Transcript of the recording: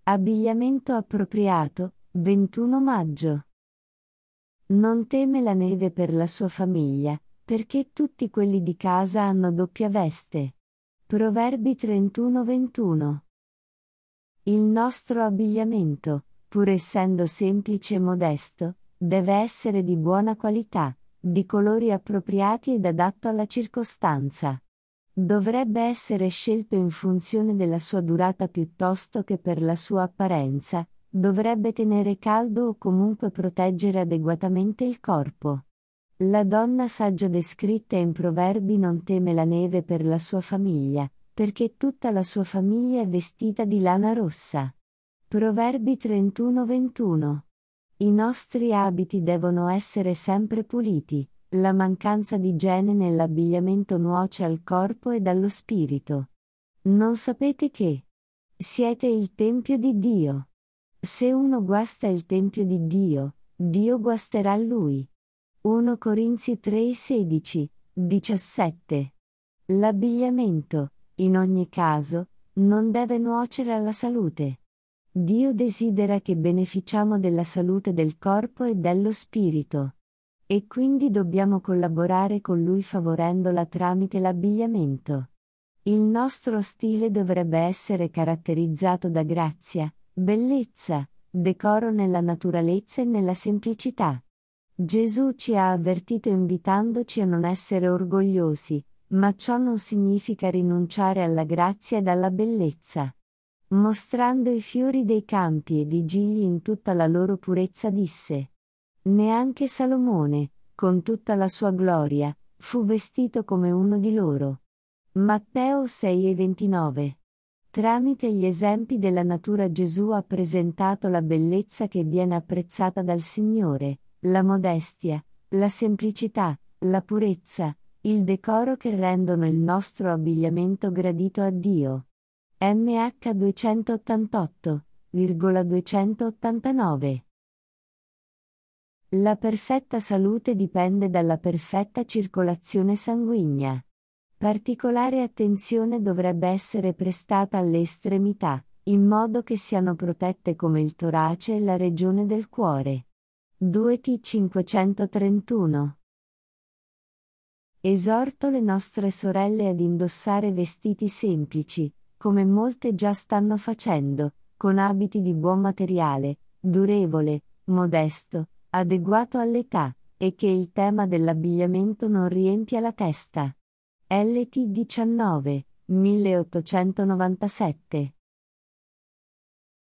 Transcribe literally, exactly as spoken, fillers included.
Abbigliamento appropriato, ventuno maggio. Non teme la neve per la sua famiglia, perché tutti quelli di casa hanno doppia veste. Proverbi trentuno ventuno. Il nostro abbigliamento, pur essendo semplice e modesto, deve essere di buona qualità, di colori appropriati ed adatto alla circostanza. Dovrebbe essere scelto in funzione della sua durata piuttosto che per la sua apparenza, dovrebbe tenere caldo o comunque proteggere adeguatamente il corpo. La donna saggia descritta in Proverbi non teme la neve per la sua famiglia, perché tutta la sua famiglia è vestita di lana rossa. Proverbi trentuno ventuno. I nostri abiti devono essere sempre puliti, la mancanza di igiene nell'abbigliamento nuoce al corpo ed allo spirito. Non sapete che siete il Tempio di Dio? Se uno guasta il Tempio di Dio, Dio guasterà lui. primo Corinzi tre sedici diciassette. L'abbigliamento, in ogni caso, non deve nuocere alla salute. Dio desidera che beneficiamo della salute del corpo e dello spirito. E quindi dobbiamo collaborare con Lui favorendola tramite l'abbigliamento. Il nostro stile dovrebbe essere caratterizzato da grazia, bellezza, decoro nella naturalezza e nella semplicità. Gesù ci ha avvertito invitandoci a non essere orgogliosi, ma ciò non significa rinunciare alla grazia ed alla bellezza. Mostrando i fiori dei campi ed i gigli in tutta la loro purezza disse: neanche Salomone, con tutta la sua gloria, fu vestito come uno di loro. Matteo sei e ventinove. Tramite gli esempi della natura Gesù ha presentato la bellezza che viene apprezzata dal Signore, la modestia, la semplicità, la purezza, il decoro che rendono il nostro abbigliamento gradito a Dio. M H duecentottantotto duecentottantanove. La perfetta salute dipende dalla perfetta circolazione sanguigna. Particolare attenzione dovrebbe essere prestata alle estremità, in modo che siano protette come il torace e la regione del cuore. due T cinquecentotrentuno. Esorto le nostre sorelle ad indossare vestiti semplici, come molte già stanno facendo, con abiti di buon materiale, durevole, modesto, adeguato all'età, e che il tema dell'abbigliamento non riempia la testa. L T diciannove, milleottocentonovantasette.